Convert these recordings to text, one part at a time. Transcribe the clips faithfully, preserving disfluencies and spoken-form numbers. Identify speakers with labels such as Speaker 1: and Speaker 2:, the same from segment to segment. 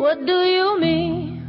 Speaker 1: What do you mean?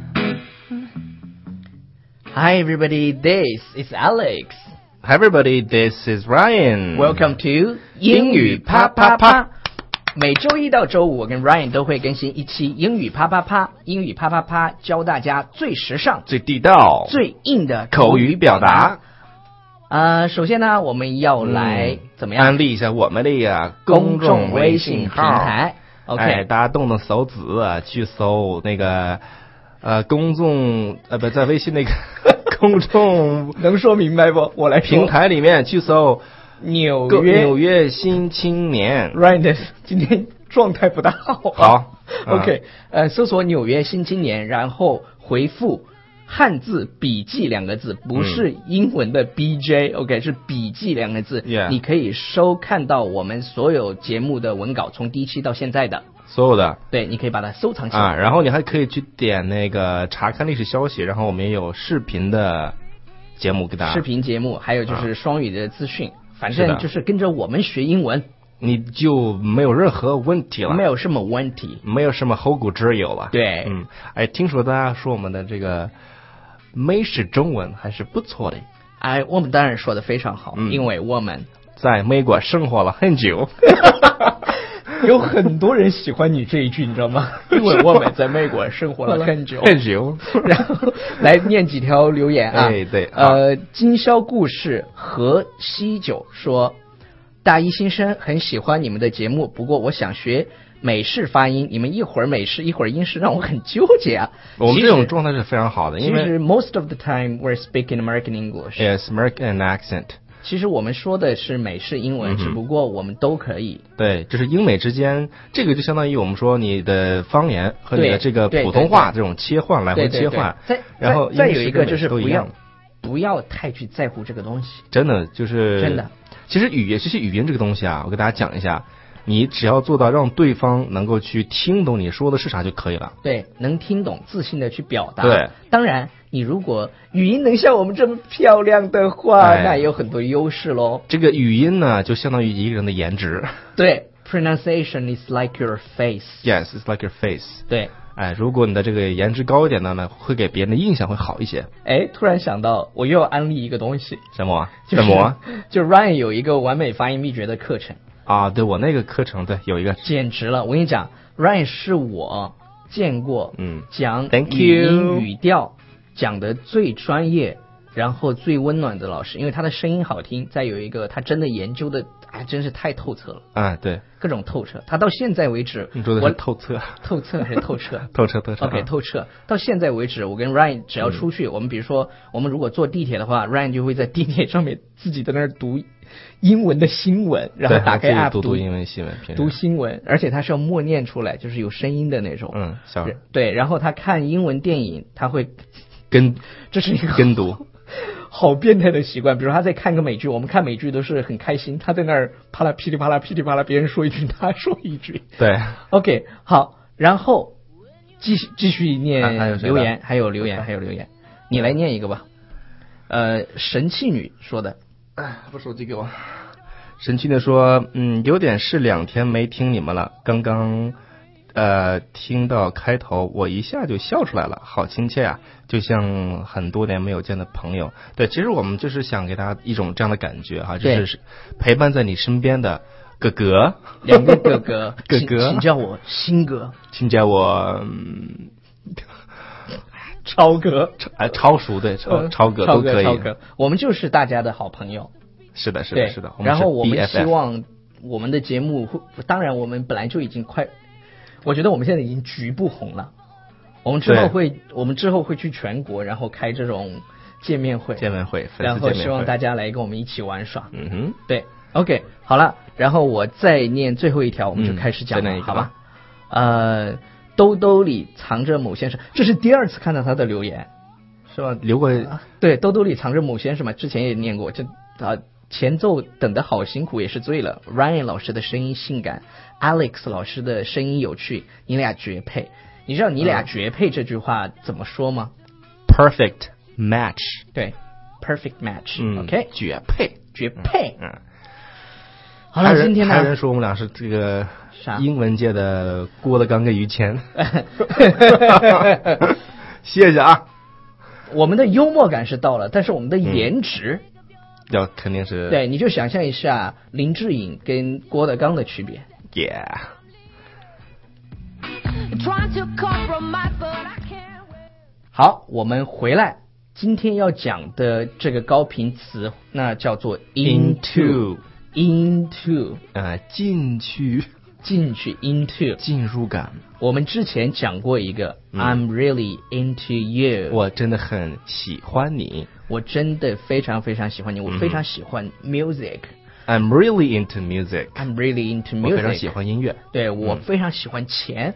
Speaker 2: Hi everybody, this is Alex.
Speaker 3: Hi everybody, this is Ryan.
Speaker 2: Welcome to 英语啪啪啪。每周一到周五，我跟 Ryan 都会更新一期英语啪啪啪。英语啪啪啪教大家最时尚、
Speaker 3: 最地道、
Speaker 2: 最硬的
Speaker 3: 口语表达。
Speaker 2: 呃，首先呢，我们要来、嗯、怎么样？
Speaker 3: 安利一下我们的呀
Speaker 2: 公众微信平台。OK，
Speaker 3: 哎，大家动动手指啊，去搜那个呃公众呃不在微信那个公众
Speaker 2: 能说明白不？我来
Speaker 3: 平台里面去搜
Speaker 2: 纽约
Speaker 3: 纽约新青年。
Speaker 2: Ryan 今天状态不大好。
Speaker 3: 好
Speaker 2: ，OK，、嗯、呃，搜索纽约新青年，然后回复汉字笔记两个字，不是英文的 B J、嗯、OK， 是笔记两个字、
Speaker 3: yeah.
Speaker 2: 你可以收看到我们所有节目的文稿，从第一期到现在的
Speaker 3: 所有的，
Speaker 2: 对，你可以把它收藏起来
Speaker 3: 啊。然后你还可以去点那个查看历史消息，然后我们也有视频的节目给大家，
Speaker 2: 视频节目，还有就是双语的资讯、啊，反正就是跟着我们学英文，
Speaker 3: 你就没有任何问题了，
Speaker 2: 没有什么问题，
Speaker 3: 没有什么后顾之忧了。
Speaker 2: 对，
Speaker 3: 嗯，哎，听说大家说我们的这个美式中文还是不错的。
Speaker 2: 哎，我们当然说的非常好、嗯、因为我们
Speaker 3: 在美国生活了很久。
Speaker 2: 有很多人喜欢你这一句，你知道吗？因为我们在美国生活了很久
Speaker 3: 很久。
Speaker 2: 然后来念几条留言啊。
Speaker 3: 哎，对，
Speaker 2: 呃，今宵故事和西酒说，大一新生很喜欢你们的节目，不过我想学美式发音，你们一会儿美式一会儿英式，让我很纠结啊。
Speaker 3: 我们这种状态是非常好的，因为
Speaker 2: 其实 most of the time we're speaking American English.
Speaker 3: Yes, American accent.
Speaker 2: 其实我们说的是美式英文、嗯、只不过我们都可以。
Speaker 3: 对，就是英美之间，这个就相当于我们说你的方言和你的这个普通话这种切换，来回切换。
Speaker 2: 对对对，
Speaker 3: 然后
Speaker 2: 再有一个就是不要不要太去在乎这个东西。
Speaker 3: 真的就是
Speaker 2: 真的。
Speaker 3: 其实语言，其实语言这个东西啊，我给大家讲一下，你只要做到让对方能够去听懂你说的是啥就可以了。
Speaker 2: 对，能听懂，自信的去表达。
Speaker 3: 对，
Speaker 2: 当然你如果语音能像我们这么漂亮的话、哎、那也有很多优势咯。
Speaker 3: 这个语音呢就相当于一个人的颜值。
Speaker 2: 对， pronunciation is like your face.
Speaker 3: Yes, it's like your face.
Speaker 2: 对，
Speaker 3: 哎，如果你的这个颜值高一点的呢，会给别人的印象会好一些。
Speaker 2: 哎，突然想到我又要安利一个东西。
Speaker 3: 什么、
Speaker 2: 就是、
Speaker 3: 什么
Speaker 2: 就 Ryan 有一个完美发音秘诀的课程
Speaker 3: 啊。对，我那个课程对有一个
Speaker 2: 简直了，我跟你讲 Ryan 是我见过
Speaker 3: 嗯
Speaker 2: 讲语音语调讲的最专业然后最温暖的老师，因为他的声音好听，再有一个他真的研究的哎，真是太透彻了
Speaker 3: 啊！对，
Speaker 2: 各种透彻。他到现在为止，
Speaker 3: 你说的是透彻，
Speaker 2: 透彻还是透彻？
Speaker 3: 透彻，透彻。
Speaker 2: OK， 透彻。到现在为止，我跟 Ryan 只要出去，嗯、我们比如说，我们如果坐地铁的话 ，Ryan 就会在地铁上面自己在那儿读英文的新闻，然后打开 app
Speaker 3: 读读英文新闻，
Speaker 2: 读新闻，而且他是要默念出来，就是有声音的那种。
Speaker 3: 嗯，小
Speaker 2: 对。然后他看英文电影，他会
Speaker 3: 跟，
Speaker 2: 这是一个
Speaker 3: 跟读。
Speaker 2: 好变态的习惯，比如他在看个美剧，我们看美剧都是很开心，他在那儿啪啦噼里啪啦噼里啪啦，别人说一句他说一句。
Speaker 3: 对
Speaker 2: ，OK， 好，然后继续继续念留言、
Speaker 3: 啊，
Speaker 2: 还有留言，还有留言，你来念一个吧。呃，神气女说的，
Speaker 3: 哎，把手机给我。神气女说，嗯，有点是两天没听你们了，刚刚呃听到开头，我一下就笑出来了，好亲切啊。就像很多年没有见的朋友。对，其实我们就是想给大家一种这样的感觉哈，就是陪伴在你身边的哥哥，
Speaker 2: 两个哥哥，
Speaker 3: 哥哥，
Speaker 2: 请叫我新哥，
Speaker 3: 请叫我、嗯、
Speaker 2: 超哥，
Speaker 3: 超超叔对，超超哥都可以。
Speaker 2: 超哥，我们就是大家的好朋友。
Speaker 3: 是的，是的，是的。
Speaker 2: 然后我们希望我们的节目会，当然我们本来就已经快，我觉得我们现在已经局部红了。我们之后会，我们之后会去全国，然后开这种见面会，
Speaker 3: 见面会，
Speaker 2: 然后希望大家来跟我们一起玩耍。
Speaker 3: 嗯哼，
Speaker 2: 对 ，OK， 好了，然后我再念最后一条，我们就开始讲了，
Speaker 3: 嗯、
Speaker 2: 好吧？呃，兜兜里藏着某先生，这是第二次看到他的留言，是吧？
Speaker 3: 留过、
Speaker 2: 啊，对，兜兜里藏着某先生嘛，之前也念过，这啊。前奏等得好辛苦，也是醉了。Ryan 老师的声音性感 ，Alex 老师的声音有趣，你俩绝配。你知道你俩绝配这句话怎么说吗、
Speaker 3: 嗯、？Perfect match。
Speaker 2: 对 ，perfect match、
Speaker 3: 嗯。
Speaker 2: OK，
Speaker 3: 绝配，
Speaker 2: 绝配。
Speaker 3: 嗯。
Speaker 2: 好了，今天呢，
Speaker 3: 还有人说我们俩是这个
Speaker 2: 啥
Speaker 3: 英文界的郭德纲跟于谦。谢谢啊。
Speaker 2: 我们的幽默感是到了，但是我们的颜值，
Speaker 3: 嗯、要肯定是
Speaker 2: 对，你就想象一下林志颖跟郭德纲的区别。
Speaker 3: Yeah。
Speaker 2: 好，我们回来，今天要讲的这个高频词，那叫做 into into
Speaker 3: 呃进去
Speaker 2: 进去 into
Speaker 3: 进入感。
Speaker 2: 我们之前讲过一个、嗯、I'm really into you，
Speaker 3: 我真的很喜欢你，
Speaker 2: 我真的非常非常喜欢你，我非常喜欢 music。I'm
Speaker 3: really into music.
Speaker 2: I'm really into music.
Speaker 3: 我非常喜欢音乐。
Speaker 2: 对，我非常喜欢钱。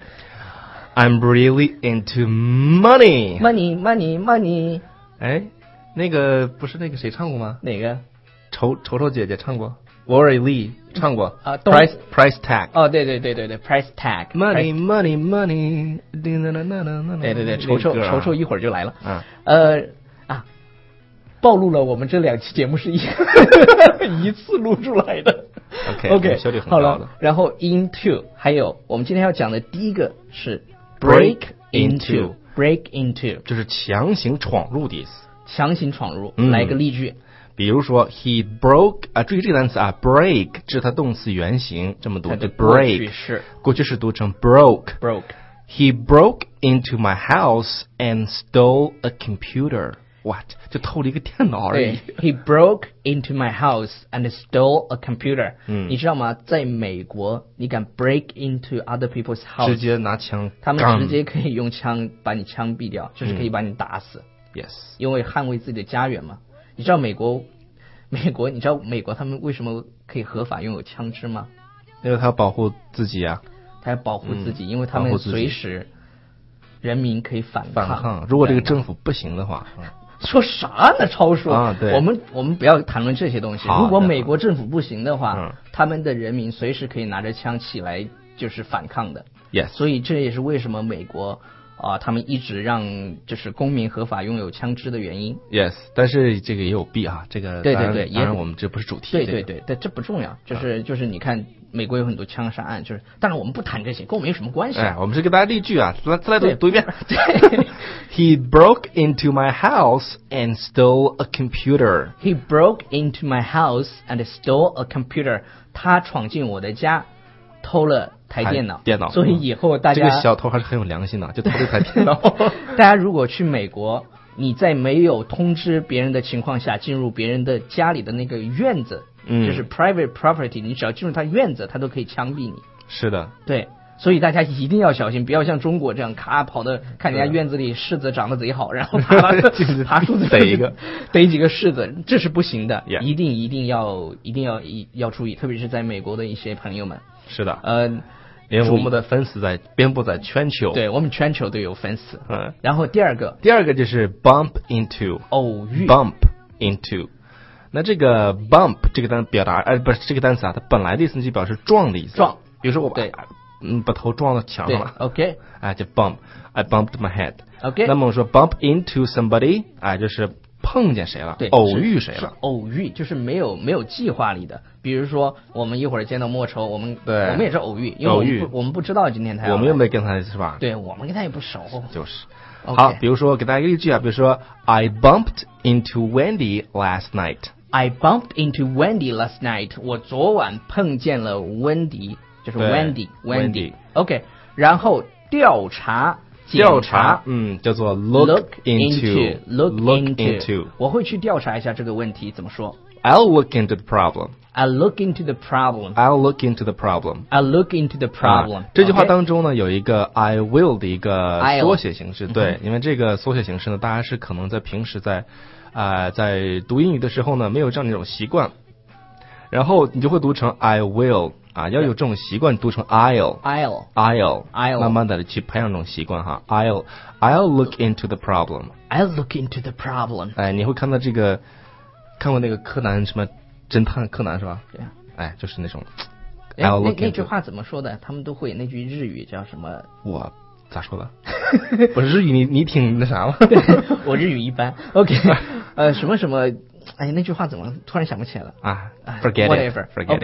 Speaker 3: I'm really into money.
Speaker 2: Money, money, money.
Speaker 3: 哎，那个不是那个谁唱过吗？
Speaker 2: 哪个？
Speaker 3: 丑丑丑姐姐唱过 ，Lori Lee 唱过
Speaker 2: 啊。
Speaker 3: Price Price Tag。
Speaker 2: 哦，对对对对对 ，Price Tag。
Speaker 3: Money, money, money。
Speaker 2: 对对对，丑丑丑丑一会儿就来了。
Speaker 3: 嗯。
Speaker 2: 呃啊，暴露了我们这两期节目是一一次录出来的。
Speaker 3: OK
Speaker 2: OK，
Speaker 3: 效率很
Speaker 2: 高
Speaker 3: 的。
Speaker 2: 了，然后 into， 还有我们今天要讲的第一个是 break into break into，
Speaker 3: 就是强行闯入的意思。
Speaker 2: 强行闯入，
Speaker 3: 嗯、
Speaker 2: 来一个例句。
Speaker 3: 比如说 he broke 啊，注意这个单词啊 ，break 这是它动词原形，这么读的 break，
Speaker 2: 是
Speaker 3: 过去式读成 broke
Speaker 2: broke。
Speaker 3: He broke into my house and stole a computer. What？ 就偷了一个电脑而已。
Speaker 2: He broke into my house and stole a computer.
Speaker 3: 嗯，
Speaker 2: 你知道吗？在美国，你敢 break into other people's house，
Speaker 3: 直接拿枪，
Speaker 2: 他们直接可以用枪把你枪毙掉，就是可以把你打死。
Speaker 3: 嗯、yes，
Speaker 2: 因为捍卫自己的家园嘛。你知道美国，美国，你知道美国他们为什么可以合法拥有枪支吗？
Speaker 3: 因为他要保护自己啊。
Speaker 2: 他要保护自己，
Speaker 3: 嗯、
Speaker 2: 因为他们随时人民可以反抗。
Speaker 3: 反抗，如果这个政府不行的话。嗯
Speaker 2: 说啥呢？超叔
Speaker 3: 啊，对，
Speaker 2: 我们我们不要谈论这些东西。如果美国政府不行的话，
Speaker 3: 嗯、
Speaker 2: 他们的人民随时可以拿着枪起来就是反抗的。
Speaker 3: Yes，
Speaker 2: 所以这也是为什么美国啊、呃，他们一直让就是公民合法拥有枪支的原因。
Speaker 3: Yes， 但是这个也有弊啊，这个
Speaker 2: 对对对，
Speaker 3: 当然我们这不是主题。
Speaker 2: 对对对，但这不重要，就是、嗯、就是你看。美国有很多枪杀案，就是，当然我们不谈这些，跟我们有什么关系、啊？
Speaker 3: 哎，我们是给大家例句啊，再再来读读一遍。He broke into my house and stole a computer.
Speaker 2: He broke into my house and stole a computer. 他闯进我的家，偷了台电脑。
Speaker 3: 电脑。
Speaker 2: 所以以后大家、
Speaker 3: 嗯、这个小偷还是很有良心的，就偷了台电脑。
Speaker 2: 大家如果去美国，你在没有通知别人的情况下进入别人的家里的那个院子。
Speaker 3: 嗯，
Speaker 2: 就是 private property， 你只要进入他院子，他都可以枪毙你。
Speaker 3: 是的，
Speaker 2: 对，所以大家一定要小心，不要像中国这样咔跑的，看人家院子里柿子长得贼好，然后爬爬爬树子
Speaker 3: 逮一个，
Speaker 2: 逮几个柿子，这是不行的，
Speaker 3: yeah.
Speaker 2: 一定一定要一定要要注意，特别是在美国的一些朋友们。
Speaker 3: 是的，
Speaker 2: 呃，
Speaker 3: 连我们的粉丝在遍布在全球，
Speaker 2: 对我们全球都有粉丝。
Speaker 3: 嗯，
Speaker 2: 然后第二个，
Speaker 3: 第二个就是 bump into，
Speaker 2: 偶遇
Speaker 3: ，bump into。那这个 bump 这个单表达，呃，不是这个单词啊，它本来的意思就表示撞的意思。
Speaker 2: 撞，
Speaker 3: 比如说我把，嗯，把头撞到墙上了。
Speaker 2: OK，
Speaker 3: 哎，就 bump，I bumped my head。OK， 那么我说 bump into somebody， 哎，就是碰见谁了，
Speaker 2: 对，
Speaker 3: 偶遇谁了。
Speaker 2: 偶遇就是没有没有计划里的，比如说我们一会儿见到莫愁，我们
Speaker 3: 对，
Speaker 2: 我们也是偶遇，因为我们不我们不知道今天他要，
Speaker 3: 我们又没跟他是吧？
Speaker 2: 对，我们跟他也不熟。
Speaker 3: 就是。
Speaker 2: Okay.
Speaker 3: 好，比如说给大家一个例句啊，比如说 I bumped into Wendy last night。I
Speaker 2: bumped into Wendy last night. 我昨晚碰见了温迪，就是 Wendy Wendy。OK， 然后调查
Speaker 3: 调查，嗯，叫做 look, look into
Speaker 2: look
Speaker 3: look
Speaker 2: into.
Speaker 3: into。
Speaker 2: 我会去调查一下这个问题怎么说。
Speaker 3: I'll look into the problem.
Speaker 2: I'll look into the problem.
Speaker 3: I'll look into the problem.
Speaker 2: I'll look into the problem.
Speaker 3: 啊、这句话当中呢，有一个 I will 的一个缩写形式。
Speaker 2: I'll.
Speaker 3: 对，因为这个缩写形式呢，大家是可能在平时在啊、呃、在读英语的时候呢，没有这样的一种习惯，然后你就会读成 I will 啊，要有这种习惯，读成 I'll
Speaker 2: I'll
Speaker 3: I'll
Speaker 2: I'll
Speaker 3: 慢慢的去培养这种习惯哈。I'll I'll look into the problem.
Speaker 2: I'll look into the problem.
Speaker 3: 哎，你会看到这个，看过那个柯南什么侦探柯南是吧？
Speaker 2: 对呀。
Speaker 3: 哎，就是那种。
Speaker 2: 哎，那那句话怎么说的？他们都会那句日语叫什么？
Speaker 3: 我咋说的？我日语你你挺那啥吗？
Speaker 2: 我日语一般。OK， 呃，什么什么？哎，那句话怎么突然想不起来了？
Speaker 3: 啊 ，forget
Speaker 2: it，whatever。
Speaker 3: forget
Speaker 2: OK，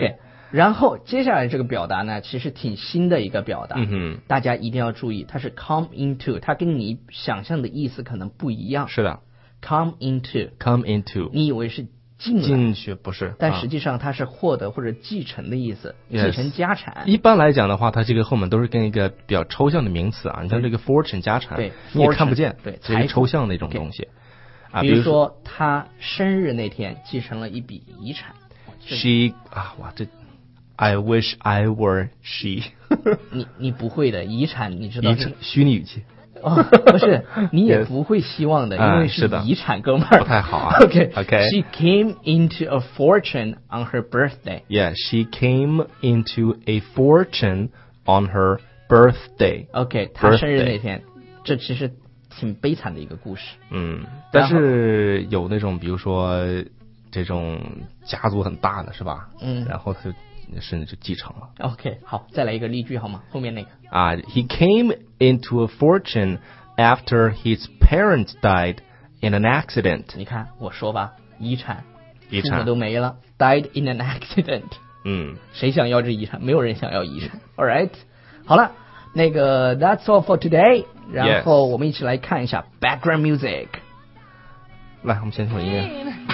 Speaker 2: 然后接下来这个表达呢，其实挺新的一个表达，
Speaker 3: 嗯哼，
Speaker 2: 大家一定要注意，它是 come into， 它跟你想象的意思可能不一样。
Speaker 3: 是的
Speaker 2: come into，
Speaker 3: ，come into，
Speaker 2: 你以为是进来
Speaker 3: 进去不是，
Speaker 2: 但实际上它是获得或者继承的意思，
Speaker 3: Yes
Speaker 2: 继承家产。
Speaker 3: 一般来讲的话，它这个后面都是跟一个比较抽象的名词啊，你像这个 fortune 家产，
Speaker 2: 对
Speaker 3: 你也
Speaker 2: fortune，
Speaker 3: 看不见，
Speaker 2: 对
Speaker 3: 这是抽象的一种东西。啊，
Speaker 2: 比如说他生日那天继承了一笔遗产。
Speaker 3: she 啊，哇，这 I wish I were she
Speaker 2: 你你不会的，遗产你知道是
Speaker 3: 遗产虚拟语气。
Speaker 2: 哦，不是，你也不会希望的，
Speaker 3: Yes
Speaker 2: 因为
Speaker 3: 是的
Speaker 2: 遗产，哥们儿
Speaker 3: 不太好啊。
Speaker 2: OK
Speaker 3: OK
Speaker 2: She came into a fortune on her birthday.
Speaker 3: Yeah, she came into a fortune on her birthday.
Speaker 2: OK， 她生日那天，这其实挺悲惨的一个故事。
Speaker 3: 嗯，但是有那种比如说这种家族很大的是吧？
Speaker 2: 嗯，
Speaker 3: 然后他就甚至就继承了。
Speaker 2: OK， 好，再来一个例句好吗？后面那个
Speaker 3: 啊、uh, He came into a fortune after his parents died in an accident.
Speaker 2: 你看我说吧，遗产，
Speaker 3: 遗产
Speaker 2: 父母都没了 ，died in an accident。
Speaker 3: 嗯，
Speaker 2: 谁想要这遗产？没有人想要遗产。All right， 好了，那个 That's all for today。然后我们一起来看一下 background music。
Speaker 3: 来，我们先听音乐。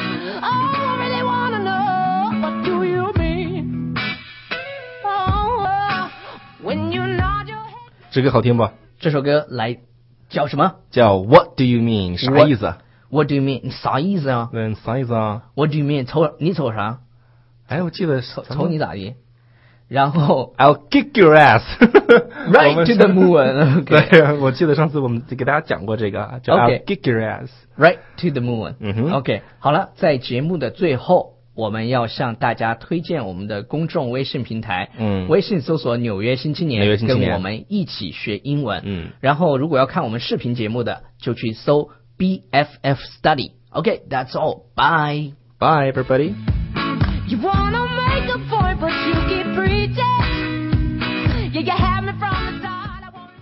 Speaker 3: 这个好听不？
Speaker 2: 这首歌来叫什么？
Speaker 3: 叫 What do you mean？ 啥意思
Speaker 2: ？What do you mean？ 你啥意思啊？
Speaker 3: 嗯，啥意思啊
Speaker 2: ？What do you mean？ 瞅你瞅啥？
Speaker 3: 哎，我记得
Speaker 2: 瞅瞅你咋的？然后
Speaker 3: I'll kick your ass
Speaker 2: right to the moon。
Speaker 3: 对，我记得上次我们给大家讲过这个，叫 I'll kick your ass
Speaker 2: right to the moon。
Speaker 3: 嗯哼
Speaker 2: ，OK， 好了，在节目的最后，我们要向大家推荐我们的公众微信平台，
Speaker 3: 嗯，
Speaker 2: 微信搜索纽约新青年，
Speaker 3: 纽约新青年
Speaker 2: 跟我们一起学英文，
Speaker 3: 嗯，
Speaker 2: 然后如果要看我们视频节目的，就去搜 B F F Study。OK，that's all，bye
Speaker 3: bye everybody。
Speaker 1: You wanna